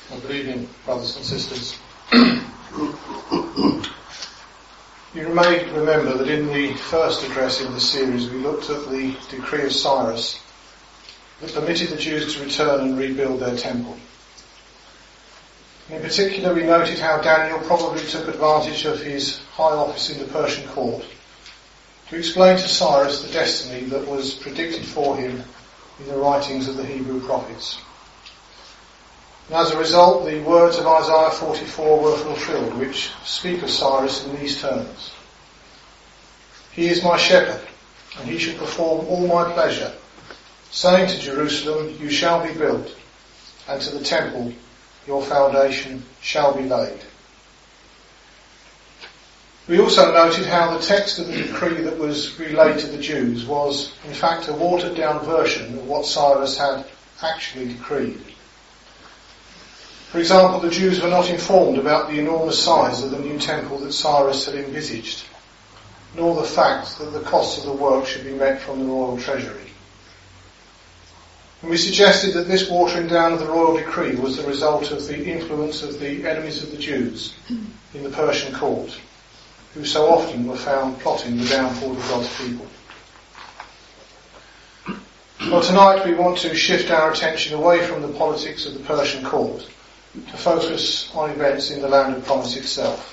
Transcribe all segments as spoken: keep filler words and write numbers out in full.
Well, good evening, brothers and sisters. You may remember that in the first address in the series we looked at the decree of Cyrus that permitted the Jews to return and rebuild their temple. In particular, we noted how Daniel probably took advantage of his high office in the Persian court to explain to Cyrus the destiny that was predicted for him in the writings of the Hebrew prophets. And as a result, the words of Isaiah forty-four were fulfilled, which speak of Cyrus in these terms. He is my shepherd, and he shall perform all my pleasure, saying to Jerusalem, you shall be built, and to the temple, your foundation shall be laid. We also noted how the text of the decree that was relayed to the Jews was, in fact, a watered-down version of what Cyrus had actually decreed. For example, the Jews were not informed about the enormous size of the new temple that Cyrus had envisaged, nor the fact that the cost of the work should be met from the royal treasury. And we suggested that this watering down of the royal decree was the result of the influence of the enemies of the Jews in the Persian court, who so often were found plotting the downfall of God's people. Well, tonight we want to shift our attention away from the politics of the Persian court to focus on events in the land of promise itself.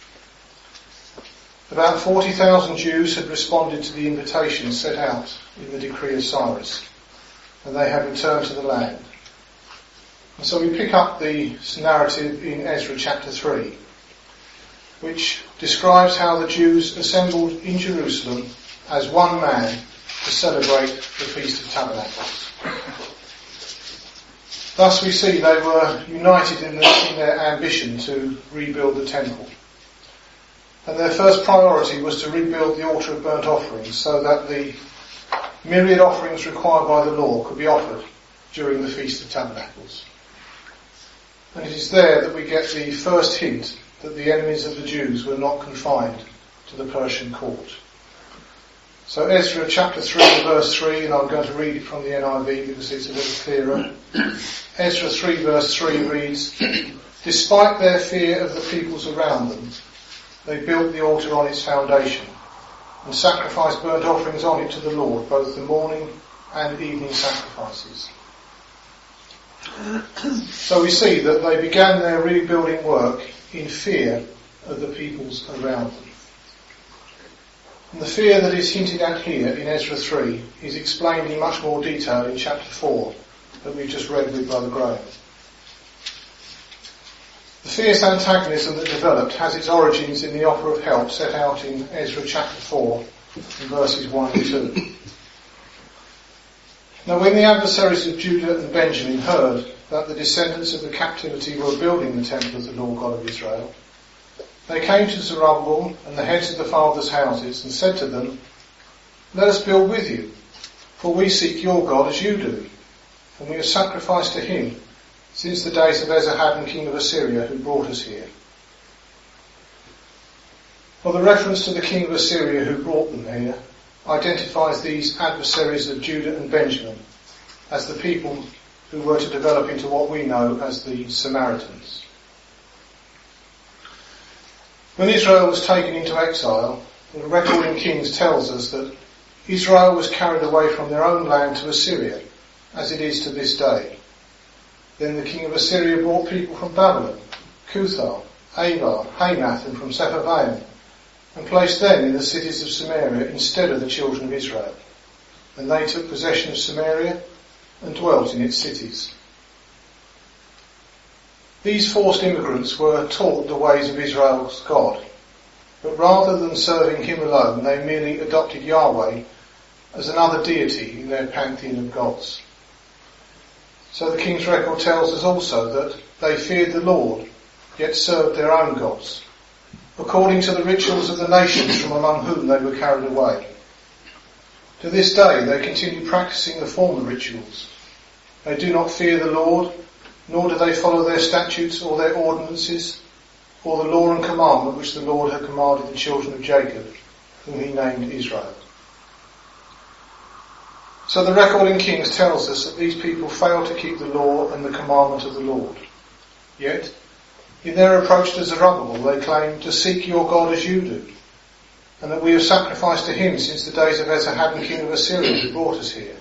About forty thousand Jews had responded to the invitation set out in the decree of Cyrus, and they had returned to the land. And so we pick up the narrative in Ezra chapter three, which describes how the Jews assembled in Jerusalem as one man to celebrate the Feast of Tabernacles. Thus we see they were united in, the, in their ambition to rebuild the temple. And their first priority was to rebuild the altar of burnt offerings so that the myriad offerings required by the law could be offered during the Feast of Tabernacles. And it is there that we get the first hint that the enemies of the Jews were not confined to the Persian court. So Ezra chapter three verse three, and I'm going to read it from the N I V because it's a little clearer. Ezra three verse three reads, despite their fear of the peoples around them, they built the altar on its foundation and sacrificed burnt offerings on it to the Lord, both the morning and evening sacrifices. So we see that they began their rebuilding work in fear of the peoples around them. And the fear that is hinted at here in Ezra three is explained in much more detail in chapter four that we've just read with Brother Graham. The fierce antagonism that developed has its origins in the offer of help set out in Ezra chapter four in verses one and two. Now when the adversaries of Judah and Benjamin heard that the descendants of the captivity were building the temple of the Lord God of Israel, they came to Zerubbabel and the heads of the fathers' houses and said to them, let us build with you, for we seek your God as you do, and we have sacrificed to him since the days of Esarhaddon, king of Assyria, who brought us here. Well, the reference to the king of Assyria who brought them here identifies these adversaries of Judah and Benjamin as the people who were to develop into what we know as the Samaritans. When Israel was taken into exile, the record in Kings tells us that Israel was carried away from their own land to Assyria, as it is to this day. Then the king of Assyria brought people from Babylon, Cuthal, Avar, Hamath, and from Sepharvaim, and placed them in the cities of Samaria instead of the children of Israel. And they took possession of Samaria and dwelt in its cities. These forced immigrants were taught the ways of Israel's God, but rather than serving him alone, they merely adopted Yahweh as another deity in their pantheon of gods. So the king's record tells us also that they feared the Lord, yet served their own gods, according to the rituals of the nations from among whom they were carried away. To this day they continue practicing the former rituals. They do not fear the Lord, nor do they follow their statutes or their ordinances, or the law and commandment which the Lord had commanded the children of Jacob, whom he named Israel. So the record in Kings tells us that these people failed to keep the law and the commandment of the Lord. Yet, in their approach to Zerubbabel, they claim to seek your God as you do, and that we have sacrificed to him since the days of Esarhaddon, king of Assyria, who brought us here.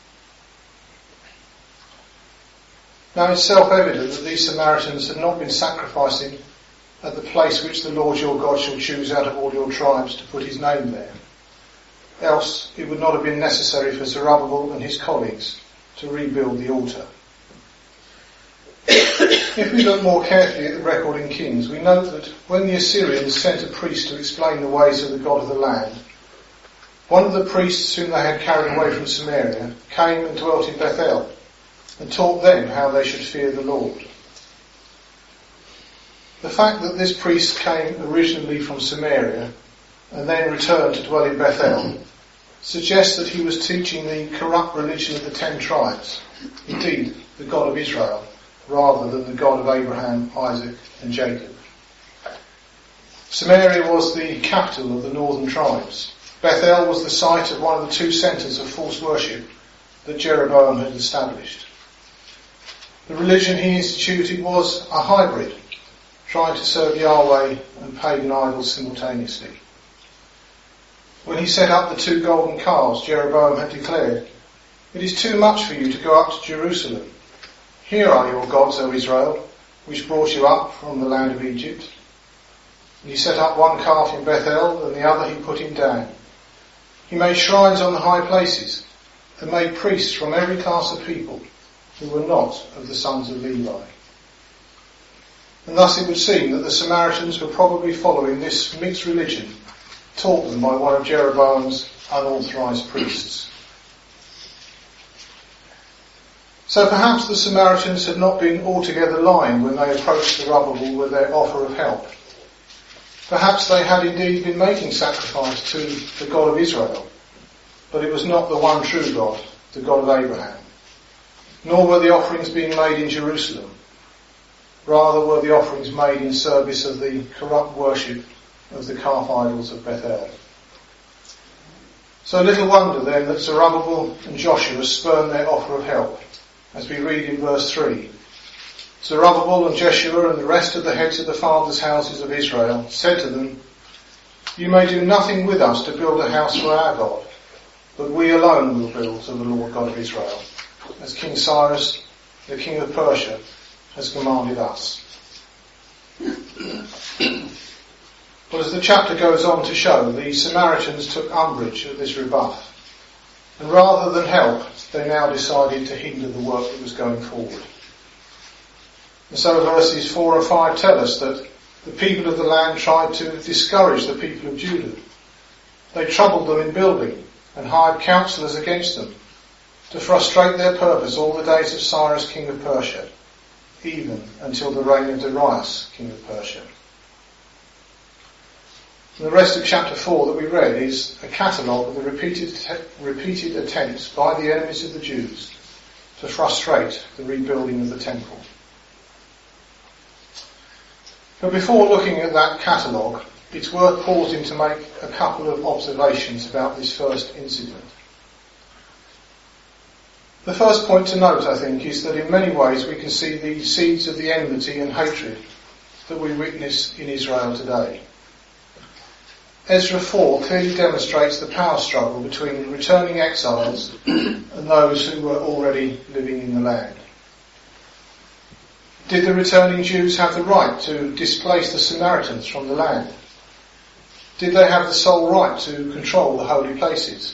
Now it's self-evident that these Samaritans had not been sacrificing at the place which the Lord your God shall choose out of all your tribes to put his name there. Else it would not have been necessary for Zerubbabel and his colleagues to rebuild the altar. If we look more carefully at the record in Kings, we note that when the Assyrians sent a priest to explain the ways of the God of the land, one of the priests whom they had carried away from Samaria came and dwelt in Bethel and taught them how they should fear the Lord. The fact that this priest came originally from Samaria and then returned to dwell in Bethel suggests that he was teaching the corrupt religion of the ten tribes, indeed the God of Israel, rather than the God of Abraham, Isaac and Jacob. Samaria was the capital of the northern tribes. Bethel was the site of one of the two centres of false worship that Jeroboam had established. The religion he instituted was a hybrid, trying to serve Yahweh and pagan idols simultaneously. When he set up the two golden calves, Jeroboam had declared, "It is too much for you to go up to Jerusalem. Here are your gods, O Israel, which brought you up from the land of Egypt." And he set up one calf in Bethel, and the other he put in Dan. He made shrines on the high places, and made priests from every class of people who were not of the sons of Levi. And thus it would seem that the Samaritans were probably following this mixed religion taught them by one of Jeroboam's unauthorized priests. So perhaps the Samaritans had not been altogether lying when they approached Zerubbabel with their offer of help. Perhaps they had indeed been making sacrifice to the God of Israel, but it was not the one true God, the God of Abraham. Nor were the offerings being made in Jerusalem. Rather were the offerings made in service of the corrupt worship of the calf idols of Bethel. So little wonder then that Zerubbabel and Joshua spurned their offer of help, as we read in verse three. Zerubbabel and Jeshua and the rest of the heads of the fathers' houses of Israel said to them, "You may do nothing with us to build a house for our God, but we alone will build to the Lord God of Israel, as King Cyrus, the king of Persia, has commanded us." But as the chapter goes on to show, the Samaritans took umbrage at this rebuff, and rather than help, they now decided to hinder the work that was going forward. And so verses four and five tell us that the people of the land tried to discourage the people of Judah. They troubled them in building and hired counsellors against them to frustrate their purpose all the days of Cyrus, king of Persia, even until the reign of Darius, king of Persia. And the rest of chapter four that we read is a catalogue of the repeated, repeated attempts by the enemies of the Jews to frustrate the rebuilding of the temple. But before looking at that catalogue, it's worth pausing to make a couple of observations about this first incident. The first point to note, I think, is that in many ways we can see the seeds of the enmity and hatred that we witness in Israel today. Ezra four clearly demonstrates the power struggle between returning exiles and those who were already living in the land. Did the returning Jews have the right to displace the Samaritans from the land? Did they have the sole right to control the holy places?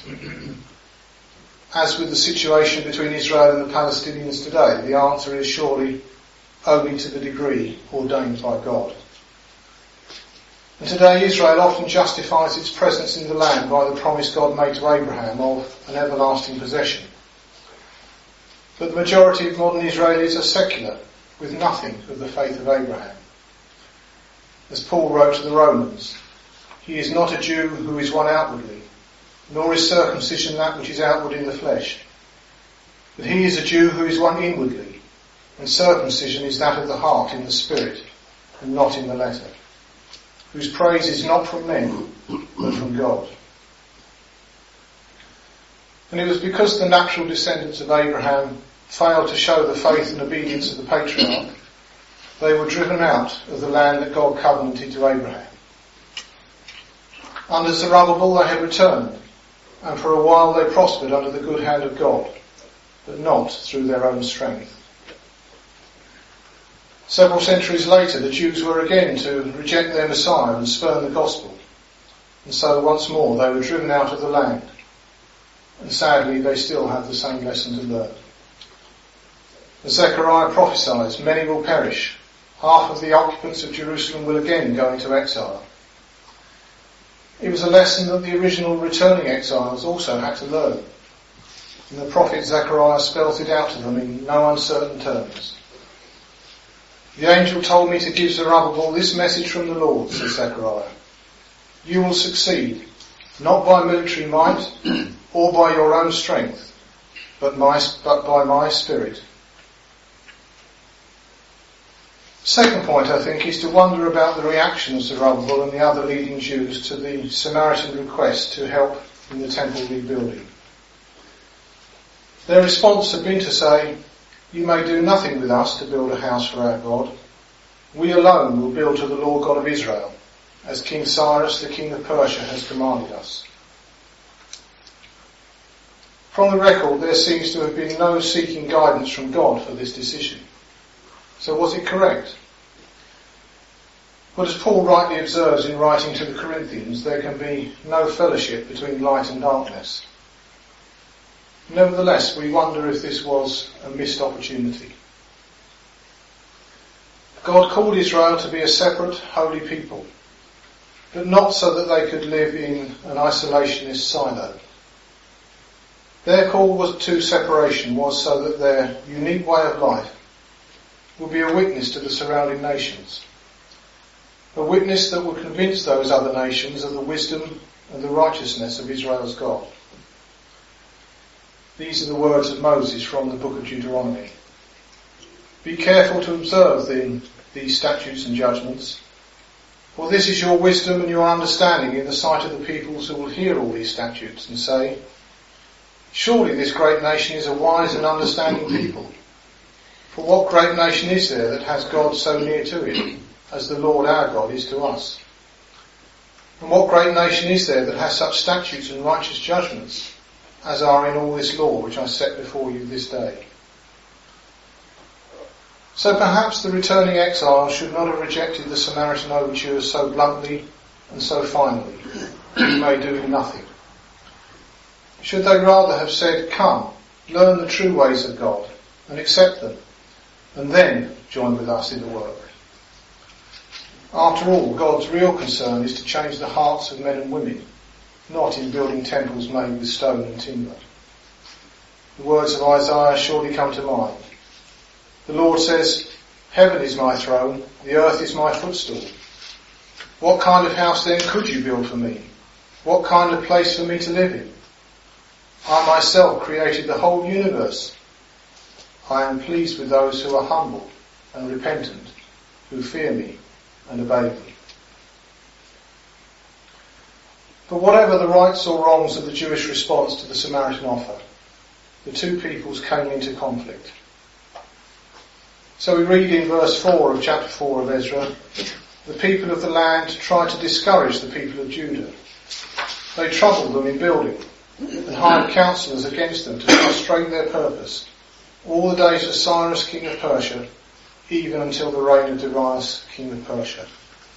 As with the situation between Israel and the Palestinians today, the answer is surely only to the degree ordained by God. And today Israel often justifies its presence in the land by the promise God made to Abraham of an everlasting possession. But the majority of modern Israelis are secular, with nothing of the faith of Abraham. As Paul wrote to the Romans, "He is not a Jew who is one outwardly, nor is circumcision that which is outward in the flesh. But he is a Jew who is one inwardly, and circumcision is that of the heart in the spirit, and not in the letter, whose praise is not from men, but from God." And it was because the natural descendants of Abraham failed to show the faith and obedience of the patriarch they were driven out of the land that God covenanted to Abraham. Under Zerubbabel they had returned, and for a while they prospered under the good hand of God, but not through their own strength. Several centuries later, the Jews were again to reject their Messiah and spurn the gospel, and so once more they were driven out of the land, and sadly they still have the same lesson to learn. As Zechariah prophesies, many will perish. Half of the occupants of Jerusalem will again go into exile. It was a lesson that the original returning exiles also had to learn, and the prophet Zechariah spells it out to them in no uncertain terms. The angel told me to give Zerubbabel this message from the Lord, says Zechariah. You will succeed, not by military might or by your own strength, but, my, but by my spirit. Second point, I think, is to wonder about the reaction of Zerubbabel and the other leading Jews to the Samaritan request to help in the temple rebuilding. Their response had been to say, you may do nothing with us to build a house for our God. We alone will build to the Lord God of Israel, as King Cyrus, the king of Persia, has commanded us. From the record, there seems to have been no seeking guidance from God for this decision. So was it correct? But as Paul rightly observes in writing to the Corinthians, there can be no fellowship between light and darkness. Nevertheless, we wonder if this was a missed opportunity. God called Israel to be a separate, holy people, but not so that they could live in an isolationist silo. Their call was to separation was so that their unique way of life would be a witness to the surrounding nations, a witness that would convince those other nations of the wisdom and the righteousness of Israel's God. These are the words of Moses from the book of Deuteronomy. Be careful to observe then these statutes and judgments, for this is your wisdom and your understanding in the sight of the peoples who will hear all these statutes and say, surely this great nation is a wise and understanding people. For what great nation is there that has God so near to it, as the Lord our God is to us? And what great nation is there that has such statutes and righteous judgments, as are in all this law which I set before you this day? So perhaps the returning exiles should not have rejected the Samaritan overtures so bluntly and so finally, you may do nothing. Should they rather have said, come, learn the true ways of God and accept them, and then join with us in the work? After all, God's real concern is to change the hearts of men and women, not in building temples made with stone and timber. The words of Isaiah surely come to mind. The Lord says, heaven is my throne, the earth is my footstool. What kind of house then could you build for me? What kind of place for me to live in? I myself created the whole universe. I am pleased with those who are humble and repentant, who fear me and obey me. But whatever the rights or wrongs of the Jewish response to the Samaritan offer, the two peoples came into conflict. So we read in verse four of chapter four of Ezra, the people of the land tried to discourage the people of Judah. They troubled them in building and hired counsellors against them to frustrate their purpose all the days of Cyrus, king of Persia, even until the reign of Darius, king of Persia.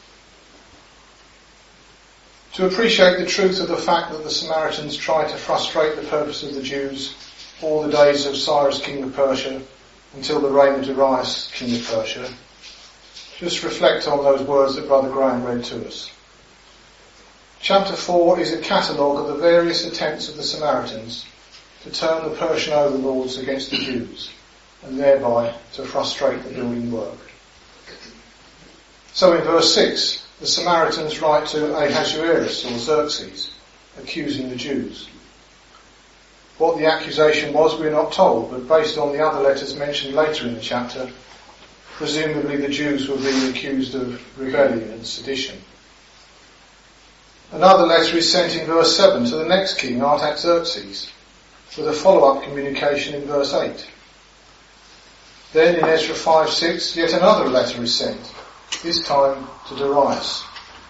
To appreciate the truth of the fact that the Samaritans tried to frustrate the purpose of the Jews all the days of Cyrus, king of Persia, until the reign of Darius, king of Persia, just reflect on those words that Brother Graham read to us. Chapter four is a catalogue of the various attempts of the Samaritans to turn the Persian overlords against the Jews, and thereby to frustrate the building work. So in verse six, the Samaritans write to Ahasuerus or Xerxes, accusing the Jews. What the accusation was, we're not told, but based on the other letters mentioned later in the chapter, presumably the Jews were being accused of rebellion and sedition. Another letter is sent in verse seven to the next king, Artaxerxes, with a follow-up communication in verse eight. Then in Ezra five six, yet another letter is sent, this time to Darius.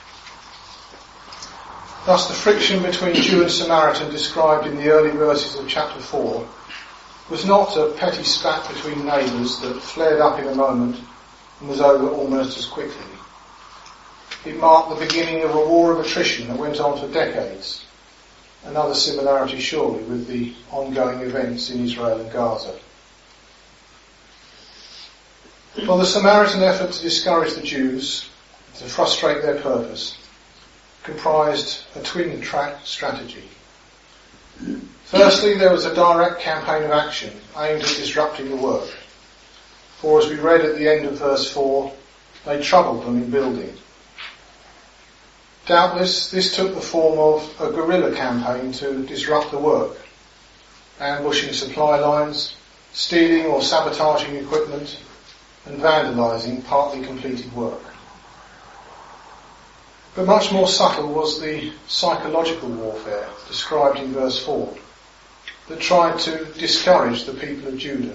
Thus the friction between Jew and Samaritan described in the early verses of chapter four was not a petty spat between neighbours that flared up in a moment and was over almost as quickly. It marked the beginning of a war of attrition that went on for decades. Another similarity surely with the ongoing events in Israel and Gaza. Well, the Samaritan effort to discourage the Jews, to frustrate their purpose, comprised a twin-track strategy. Firstly, there was a direct campaign of action aimed at disrupting the work. For as we read at the end of verse four, they troubled them in building. Doubtless, this took the form of a guerrilla campaign to disrupt the work, ambushing supply lines, stealing or sabotaging equipment, and vandalising partly completed work. But much more subtle was the psychological warfare described in verse four that tried to discourage the people of Judah.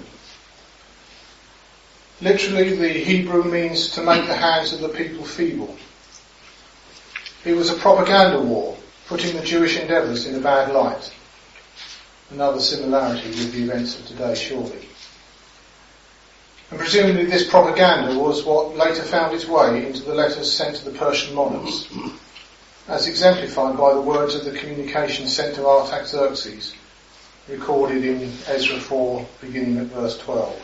Literally, the Hebrew means to make the hands of the people feeble. It was a propaganda war, putting the Jewish endeavours in a bad light. Another similarity with the events of today, surely. And presumably this propaganda was what later found its way into the letters sent to the Persian monarchs, as exemplified by the words of the communication sent to Artaxerxes, recorded in Ezra four, beginning at verse twelve.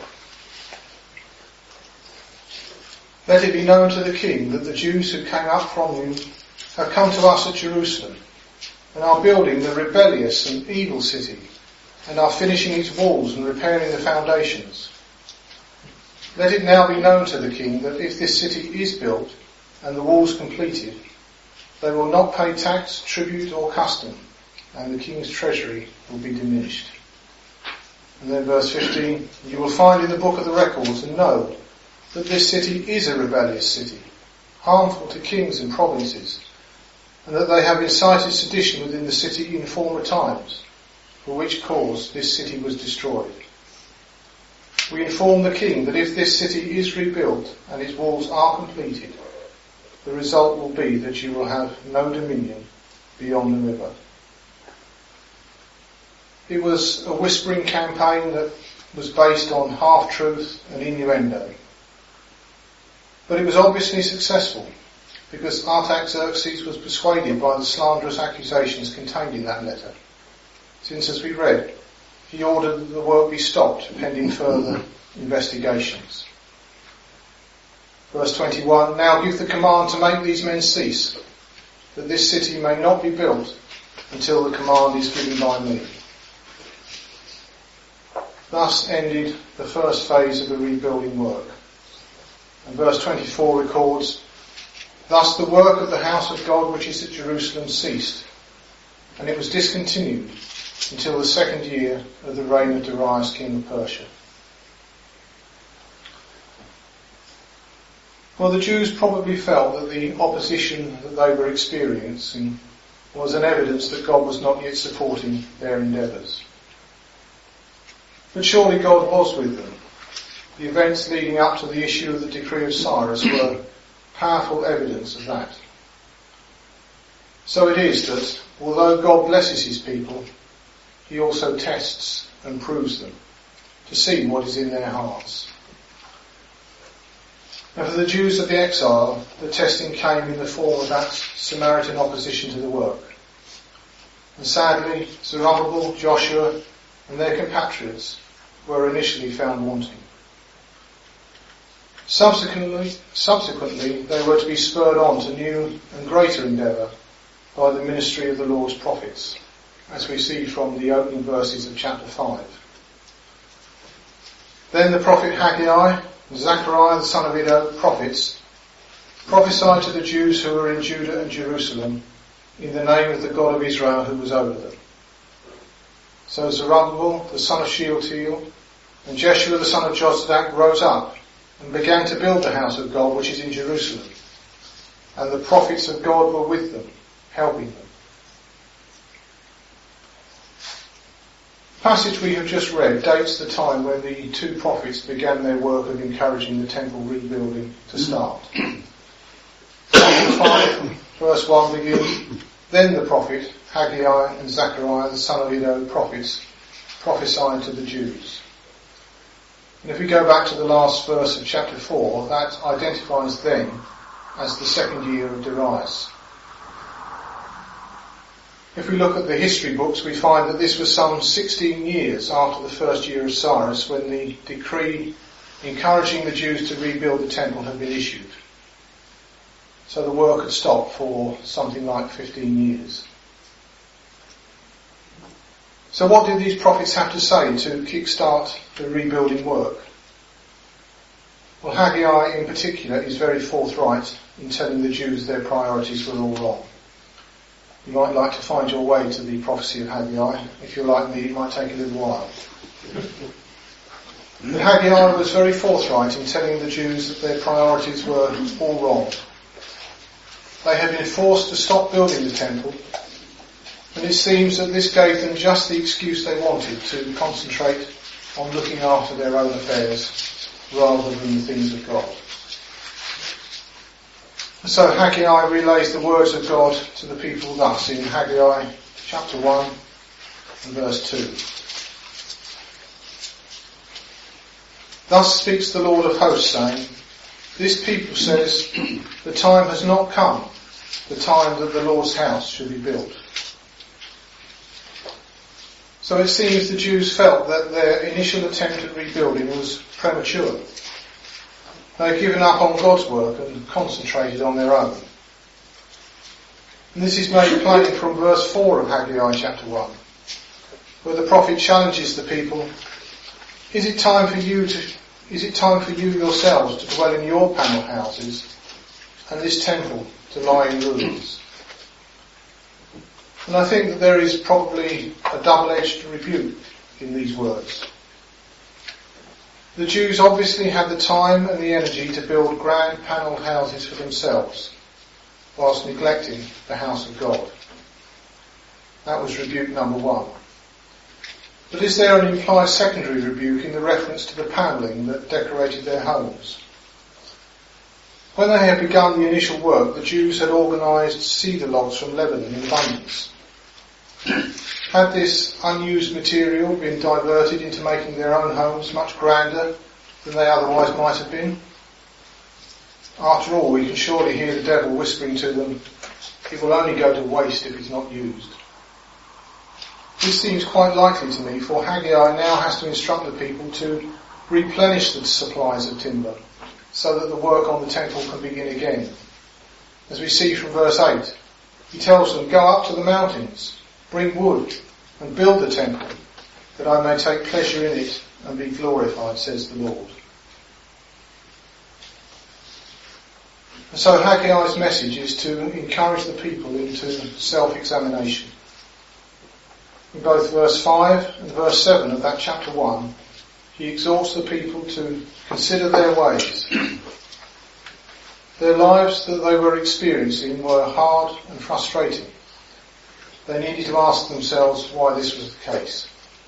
Let it be known to the king that the Jews who came up from you have come to us at Jerusalem, and are building the rebellious and evil city, and are finishing its walls and repairing the foundations. Let it now be known to the king that if this city is built and the walls completed, they will not pay tax, tribute or custom, and the king's treasury will be diminished. And then verse fifteen, you will find in the book of the records and know that this city is a rebellious city, harmful to kings and provinces, and that they have incited sedition within the city in former times, for which cause this city was destroyed. We inform the king that if this city is rebuilt and its walls are completed, the result will be that you will have no dominion beyond the river. It was a whispering campaign that was based on half-truth and innuendo. But it was obviously successful, because Artaxerxes was persuaded by the slanderous accusations contained in that letter, since, as we read, he ordered that the work be stopped pending further investigations. Verse twenty-one, now give the command to make these men cease, that this city may not be built until the command is given by me. Thus ended the first phase of the rebuilding work. And verse twenty-four records, thus the work of the house of God which is at Jerusalem ceased, and it was discontinued until the second year of the reign of Darius, king of Persia. Well, the Jews probably felt that the opposition that they were experiencing was an evidence that God was not yet supporting their endeavours. But surely God was with them. The events leading up to the issue of the decree of Cyrus were powerful evidence of that. So it is that, although God blesses his people, he also tests and proves them to see what is in their hearts. And for the Jews of the exile, the testing came in the form of that Samaritan opposition to the work. And sadly, Zerubbabel, Joshua, and their compatriots were initially found wanting. Subsequently, subsequently, they were to be spurred on to new and greater endeavour by the ministry of the Lord's prophets, as we see from the opening verses of chapter five. Then the prophet Haggai and Zechariah the son of Iddo, prophets, prophesied to the Jews who were in Judah and Jerusalem in the name of the God of Israel who was over them. So Zerubbabel the son of Shealtiel and Jeshua the son of Jozadak rose up and began to build the house of God which is in Jerusalem, and the prophets of God were with them, helping them. The passage we have just read dates the time when the two prophets began their work of encouraging the temple rebuilding to start. Chapter five, verse one begins, "Then the prophet Haggai and Zechariah, the son of Iddo, prophets, prophesied to the Jews." And if we go back to the last verse of chapter four, that identifies them as the second year of Darius. If we look at the history books, we find that this was some sixteen years after the first year of Cyrus when the decree encouraging the Jews to rebuild the temple had been issued. So the work had stopped for something like fifteen years. So what did these prophets have to say to kick-start the rebuilding work? Well, Haggai in particular is very forthright in telling the Jews their priorities were all wrong. You might like to find your way to the prophecy of Haggai. If you're like me, it might take a little while. But Haggai was very forthright in telling the Jews that their priorities were all wrong. They had been forced to stop building the temple, and it seems that this gave them just the excuse they wanted to concentrate on looking after their own affairs rather than the things of God. So Haggai relays the words of God to the people thus in Haggai chapter one and verse two. "Thus speaks the Lord of hosts, saying, This people says, the time has not come, the time that the Lord's house should be built." So it seems the Jews felt that their initial attempt at rebuilding was premature. They had given up on God's work and concentrated on their own. And this is made plain from verse four of Haggai chapter one, where the prophet challenges the people, Is it time for you to, is it time for you yourselves to dwell in your panel houses and this temple to lie in ruins? And I think that there is probably a double-edged rebuke in these words. The Jews obviously had the time and the energy to build grand panelled houses for themselves, whilst neglecting the house of God. That was rebuke number one. But is there an implied secondary rebuke in the reference to the panelling that decorated their homes? When they had begun the initial work, the Jews had organised cedar logs from Lebanon in abundance. Had this unused material been diverted into making their own homes much grander than they otherwise might have been? After all, we can surely hear the devil whispering to them, it will only go to waste if it's not used. This seems quite likely to me, for Haggai now has to instruct the people to replenish the supplies of timber so that the work on the temple can begin again. As we see from verse eight, he tells them, Go up to the mountains, bring wood, and build the temple, that I may take pleasure in it and be glorified, says the Lord. And so Haggai's message is to encourage the people into self-examination. In both verse five and verse seven of that chapter one, he exhorts the people to consider their ways. Their lives that they were experiencing were hard and frustrating. They needed to ask themselves why this was the case.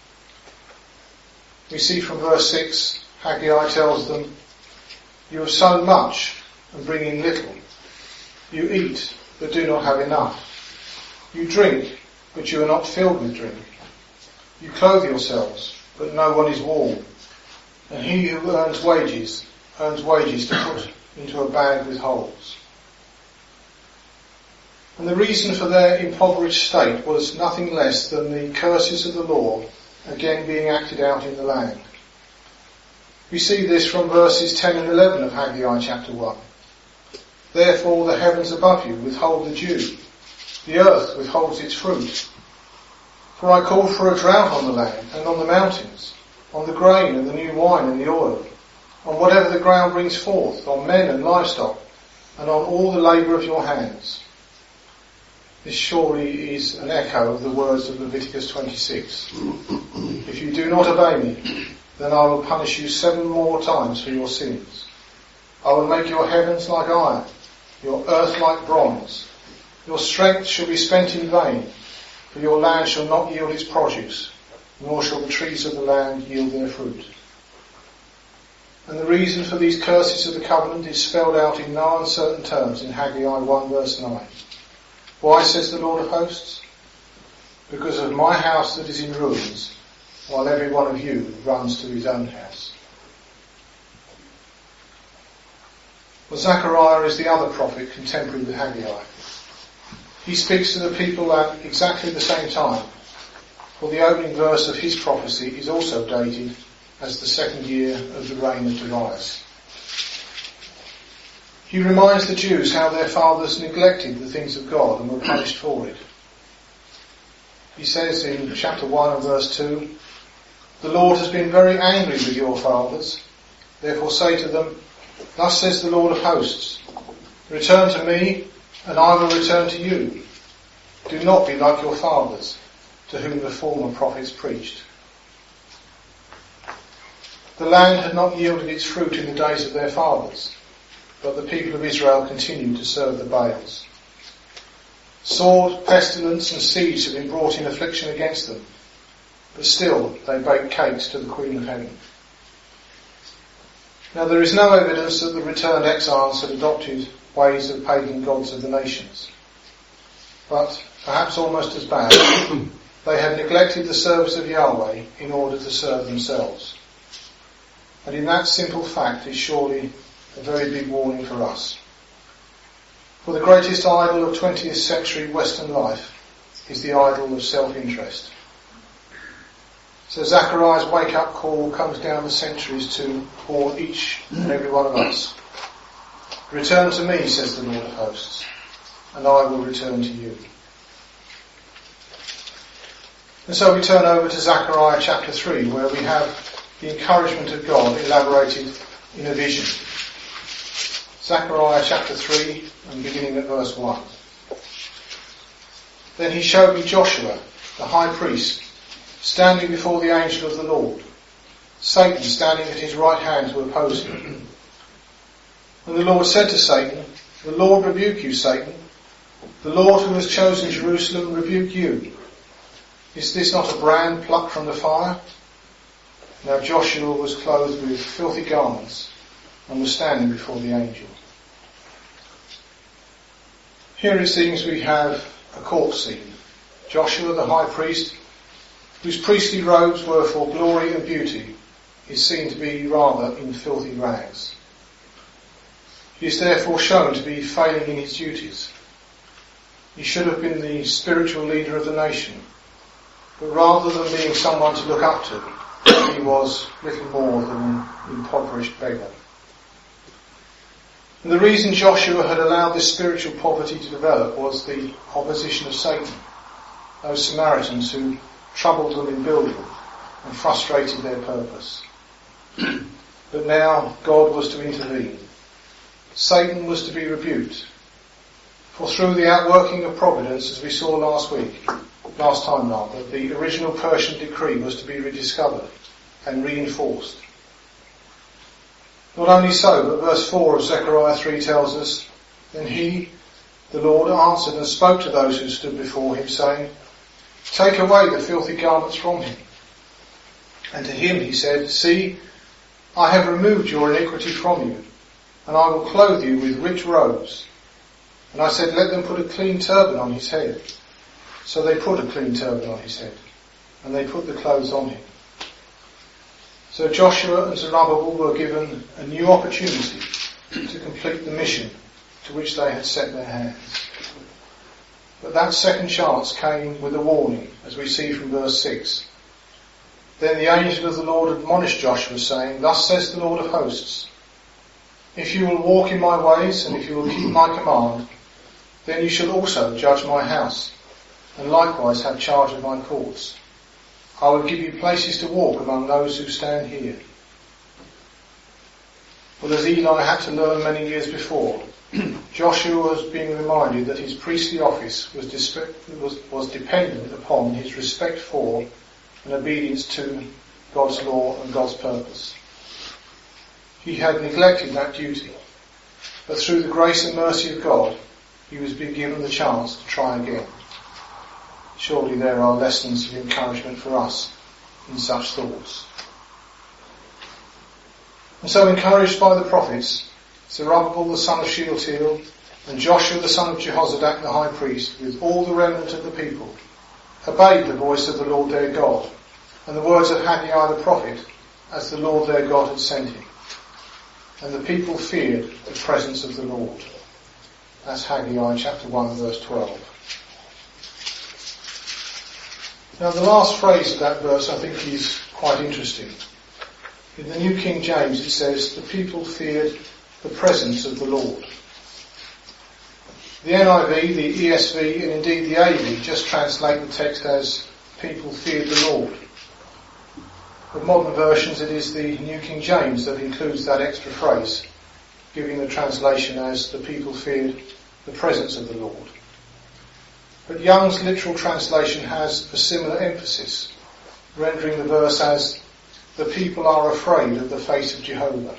We see from verse six, Haggai tells them, You have sown much and bring in little. You eat, but do not have enough. You drink, but you are not filled with drink. You clothe yourselves, but no one is warm. And he who earns wages, earns wages to put into a bag with holes. And the reason for their impoverished state was nothing less than the curses of the law again being acted out in the land. We see this from verses ten and eleven of Haggai chapter one. Therefore the heavens above you withhold the dew, the earth withholds its fruit. For I called for a drought on the land and on the mountains, on the grain and the new wine and the oil, on whatever the ground brings forth, on men and livestock, and on all the labour of your hands. This surely is an echo of the words of Leviticus twenty-six. If you do not obey me, then I will punish you seven more times for your sins. I will make your heavens like iron, your earth like bronze. Your strength shall be spent in vain, for your land shall not yield its produce. nor shall the trees of the land yield their fruit. And the reason for these curses of the covenant is spelled out in no uncertain terms in Haggai one verse nine. Why, says the Lord of hosts? Because of my house that is in ruins, while every one of you runs to his own house. Well, Zechariah is the other prophet contemporary with Haggai. He speaks to the people at exactly the same time, for the opening verse of his prophecy is also dated as the second year of the reign of Darius. He reminds the Jews how their fathers neglected the things of God and were punished for it. He says in chapter one and verse two, "The Lord has been very angry with your fathers. Therefore say to them, Thus says the Lord of hosts, Return to me, and I will return to you. Do not be like your fathers, to whom the former prophets preached." The land had not yielded its fruit in the days of their fathers, but the people of Israel continued to serve the Baals. Sword, pestilence and siege had been brought in affliction against them, but still they baked cakes to the Queen of Heaven. Now there is no evidence that the returned exiles had adopted ways of pagan gods of the nations, but perhaps almost as bad, they had neglected the service of Yahweh in order to serve themselves. And in that simple fact is surely a very big warning for us. For the greatest idol of twentieth century Western life is the idol of self-interest. So Zechariah's wake-up call comes down the centuries to warn each and every one of us. Return to me, says the Lord of hosts, and I will return to you. And so we turn over to Zechariah chapter three, where we have the encouragement of God elaborated in a vision. Zechariah chapter three, and beginning at verse one. Then he showed me Joshua, the high priest, standing before the angel of the Lord, Satan standing at his right hand to oppose him. And the Lord said to Satan, "The Lord rebuke you, Satan. The Lord who has chosen Jerusalem rebuke you. Is this not a brand plucked from the fire?" Now Joshua was clothed with filthy garments and was standing before the angel. Here it seems we have a court scene. Joshua the high priest, whose priestly robes were for glory and beauty, is seen to be rather in filthy rags. He is therefore shown to be failing in his duties. He should have been the spiritual leader of the nation, but rather than being someone to look up to, he was little more than an impoverished beggar. And the reason Joshua had allowed this spiritual poverty to develop was the opposition of Satan, those Samaritans who troubled them in building and frustrated their purpose. But now God was to intervene. Satan was to be rebuked. For through the outworking of providence, as we saw last week, last time rather, the original Persian decree was to be rediscovered and reinforced. Not only so, but verse four of Zechariah three tells us, "Then he, the Lord, answered and spoke to those who stood before him, saying, Take away the filthy garments from him. And to him he said, See, I have removed your iniquity from you, and I will clothe you with rich robes. And I said, Let them put a clean turban on his head. So they put a clean turban on his head, and they put the clothes on him." So Joshua and Zerubbabel were given a new opportunity to complete the mission to which they had set their hands. But that second chance came with a warning, as we see from verse six. Then the angel of the Lord admonished Joshua, saying, Thus says the Lord of hosts, If you will walk in my ways, and if you will keep my command, then you shall also judge my house, and likewise have charge of my courts. I will give you places to walk among those who stand here. Well, as Eli had to learn many years before, Joshua was being reminded that his priestly office was, dispe- was, was dependent upon his respect for and obedience to God's law and God's purpose. He had neglected that duty, but through the grace and mercy of God, he was being given the chance to try again. Surely there are lessons of encouragement for us in such thoughts. And so, encouraged by the prophets, Zerubbabel the son of Shealtiel and Joshua the son of Jehozadak the high priest, with all the remnant of the people, obeyed the voice of the Lord their God, and the words of Haggai the prophet, as the Lord their God had sent him. And the people feared the presence of the Lord. That's Haggai chapter one verse twelve. Now the last phrase of that verse I think is quite interesting. In the New King James it says, the people feared the presence of the Lord. The N I V, the E S V and indeed the A V just translate the text as, people feared the Lord. For modern versions it is the New King James that includes that extra phrase, giving the translation as, the people feared the presence of the Lord. But Young's literal translation has a similar emphasis, rendering the verse as, the people are afraid of the face of Jehovah.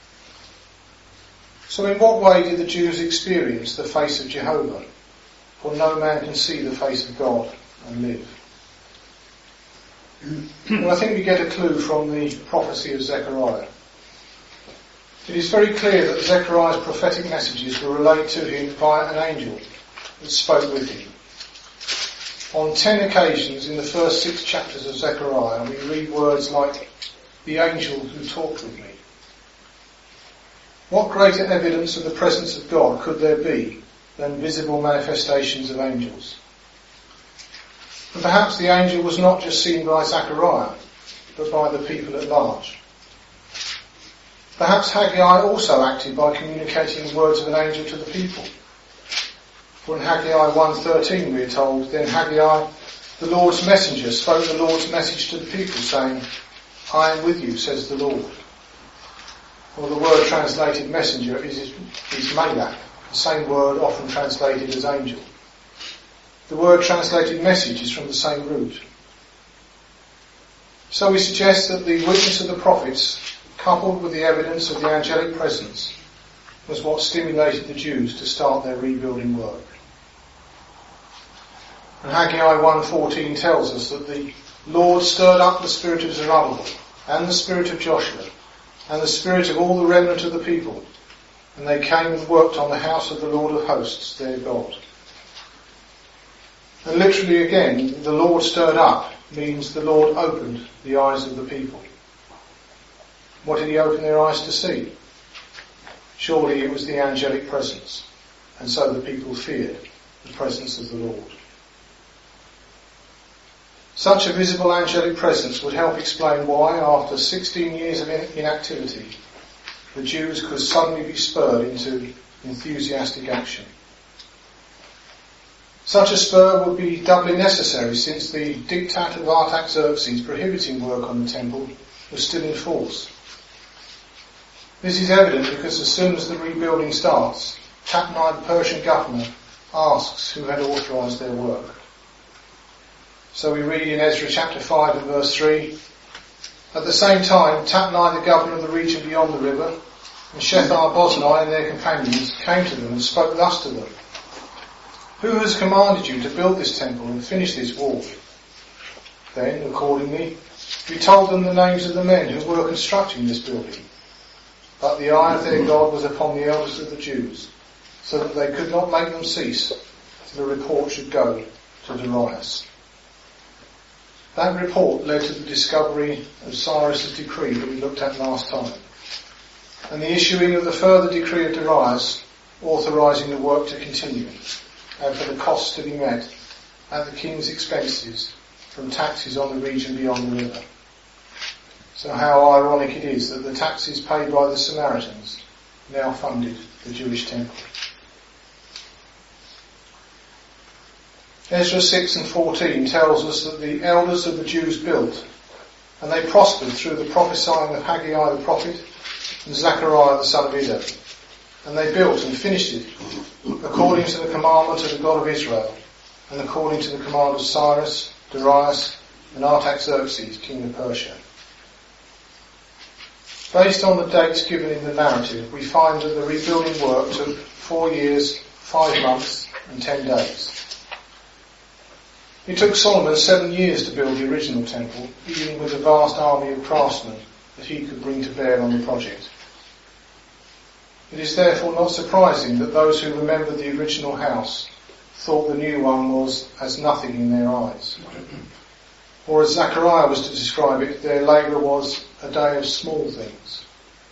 So in what way did the Jews experience the face of Jehovah? For no man can see the face of God and live. Well, I think we get a clue from the prophecy of Zechariah. It is very clear that Zechariah's prophetic messages were relayed to him via an angel that spoke with him. On ten occasions in the first six chapters of Zechariah, we read words like, the angel who talked with me. What greater evidence of the presence of God could there be than visible manifestations of angels? And perhaps the angel was not just seen by Zechariah, but by the people at large. Perhaps Haggai also acted by communicating the words of an angel to the people. For in Haggai one thirteen we are told, then Haggai, the Lord's messenger, spoke the Lord's message to the people, saying, I am with you, says the Lord. Or the word translated messenger is, is malach, the same word often translated as angel. The word translated message is from the same root. So we suggest that the witness of the prophets, coupled with the evidence of the angelic presence, was what stimulated the Jews to start their rebuilding work. And Haggai one fourteen tells us that the Lord stirred up the spirit of Zerubbabel and the spirit of Joshua and the spirit of all the remnant of the people, and they came and worked on the house of the Lord of hosts, their God. And literally again, the Lord stirred up means the Lord opened the eyes of the people. What did he open their eyes to see? Surely it was the angelic presence, and so the people feared the presence of the Lord. Such a visible angelic presence would help explain why, after sixteen years of inactivity, the Jews could suddenly be spurred into enthusiastic action. Such a spur would be doubly necessary since the diktat of Artaxerxes prohibiting work on the temple was still in force. This is evident because as soon as the rebuilding starts, Tatnai, the Persian governor, asks who had authorised their work. So we read in Ezra chapter five and verse three, at the same time, Tatnai, the governor of the region beyond the river, and Shethar-Boznai and their companions came to them and spoke thus to them. Who has commanded you to build this temple and finish this wall? Then, accordingly, we told them the names of the men who were constructing this building. But the eye of their God was upon the elders of the Jews, so that they could not make them cease till the report should go to Darius. That report led to the discovery of Cyrus's decree that we looked at last time, and the issuing of the further decree of Darius authorising the work to continue, and for the costs to be met at the king's expenses from taxes on the region beyond the river. So how ironic it is that the taxes paid by the Samaritans now funded the Jewish temple. Ezra six and fourteen tells us that the elders of the Jews built, and they prospered through the prophesying of Haggai the prophet and Zechariah the son of Iddo. And they built and finished it according to the commandment of the God of Israel, and according to the command of Cyrus, Darius, and Artaxerxes, king of Persia. Based on the dates given in the narrative, we find that the rebuilding work took four years, five months, and ten days. It took Solomon seven years to build the original temple, even with a vast army of craftsmen that he could bring to bear on the project. It is therefore not surprising that those who remembered the original house thought the new one was as nothing in their eyes. Or as Zechariah was to describe it, their labour was a day of small things.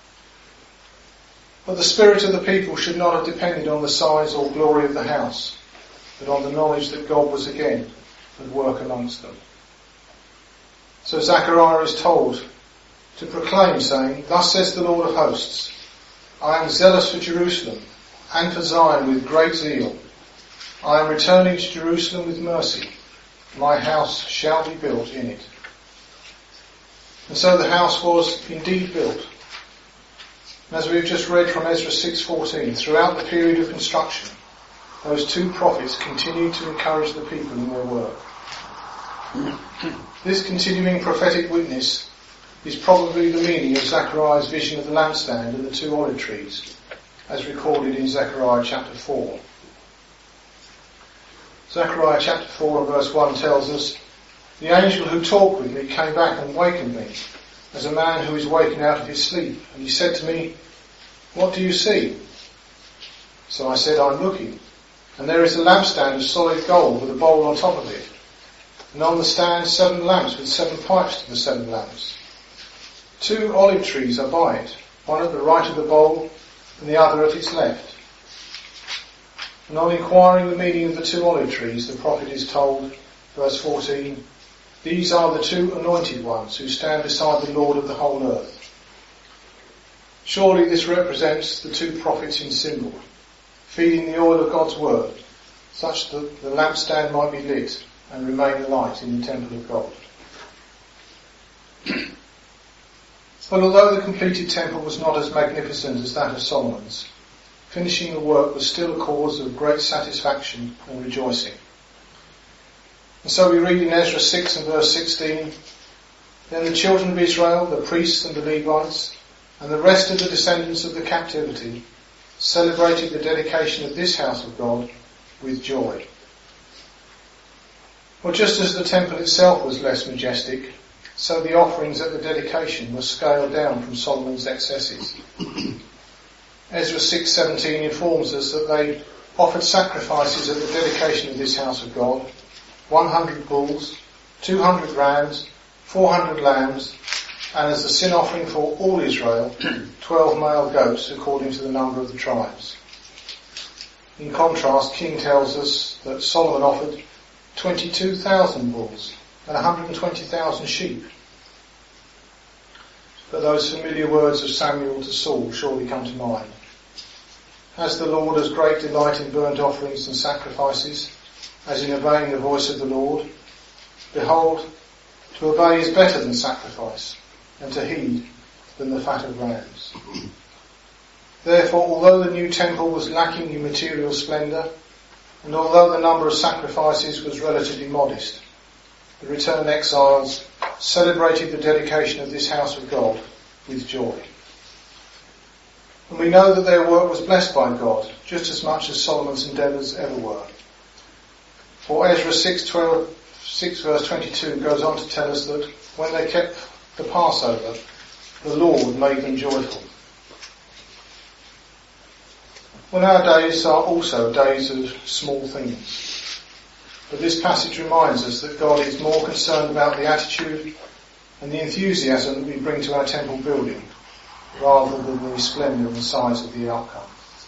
But the spirit of the people should not have depended on the size or glory of the house, but on the knowledge that God was again at work amongst them. So Zechariah is told to proclaim, saying, "Thus says the Lord of hosts, I am zealous for Jerusalem and for Zion with great zeal. I am returning to Jerusalem with mercy. My house shall be built in it." And so the house was indeed built. And as we have just read from Ezra six fourteen, throughout the period of construction, those two prophets continued to encourage the people in their work. This continuing prophetic witness is probably the meaning of Zechariah's vision of the lampstand and the two olive trees, as recorded in Zechariah chapter four. Zechariah chapter four and verse one tells us, "The angel who talked with me came back and wakened me, as a man who is waking out of his sleep. And he said to me, 'What do you see?' So I said, 'I'm looking. And there is a lampstand of solid gold with a bowl on top of it. And on the stand seven lamps with seven pipes to the seven lamps. Two olive trees are by it, one at the right of the bowl and the other at its left.' And on inquiring the meaning of the two olive trees, the prophet is told, verse fourteen, 'These are the two anointed ones who stand beside the Lord of the whole earth.' Surely this represents the two prophets in symbol, feeding the oil of God's word, such that the lampstand might be lit and remain a light in the temple of God. But although the completed temple was not as magnificent as that of Solomon's, finishing the work was still a cause of great satisfaction and rejoicing. And so we read in Ezra six and verse sixteen, "Then the children of Israel, the priests and the Levites, and the rest of the descendants of the captivity, celebrated the dedication of this house of God with joy." Well, just as the temple itself was less majestic, so the offerings at the dedication were scaled down from Solomon's excesses. Ezra six seventeen informs us that they offered sacrifices at the dedication of this house of God, one hundred bulls, two hundred rams, four hundred lambs, and as a sin offering for all Israel, twelve male goats according to the number of the tribes. In contrast, King tells us that Solomon offered twenty-two thousand bulls and one hundred twenty thousand sheep. But those familiar words of Samuel to Saul surely come to mind. "As the Lord has great delight in burnt offerings and sacrifices, as in obeying the voice of the Lord, behold, to obey is better than sacrifice, and to heed than the fat of rams." Therefore, although the new temple was lacking in material splendour, and although the number of sacrifices was relatively modest, the returned exiles celebrated the dedication of this house of God with joy. And we know that their work was blessed by God, just as much as Solomon's endeavours ever were. For Ezra six, twelve, six verse twenty-two goes on to tell us that when they kept the Passover, the Lord made them joyful. Well, our days are also days of small things. But this passage reminds us that God is more concerned about the attitude and the enthusiasm that we bring to our temple building, rather than the splendour and size of the outcome.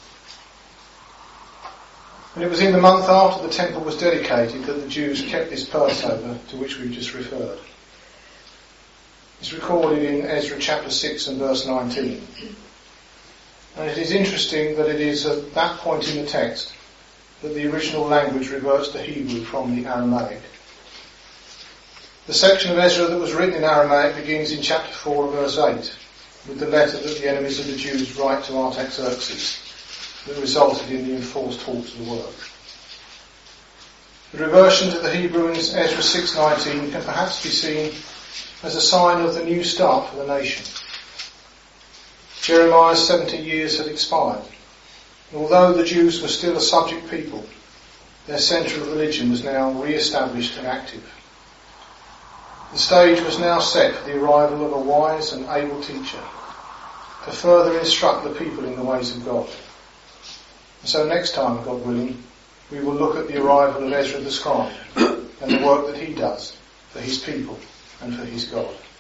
And it was in the month after the temple was dedicated that the Jews kept this Passover to which we've just referred. It's recorded in Ezra chapter six and verse nineteen. And it is interesting that it is at that point in the text that the original language reverts to Hebrew from the Aramaic. The section of Ezra that was written in Aramaic begins in chapter four and verse eight, with the letter that the enemies of the Jews write to Artaxerxes, that resulted in the enforced halt to the work. The reversion to the Hebrew in Ezra six nineteen can perhaps be seen as a sign of the new start for the nation. Jeremiah's seventy years had expired, and although the Jews were still a subject people, their centre of religion was now re-established and active. The stage was now set for the arrival of a wise and able teacher to further instruct the people in the ways of God. And so next time, God willing, we will look at the arrival of Ezra the scribe and the work that he does for his people and for his God.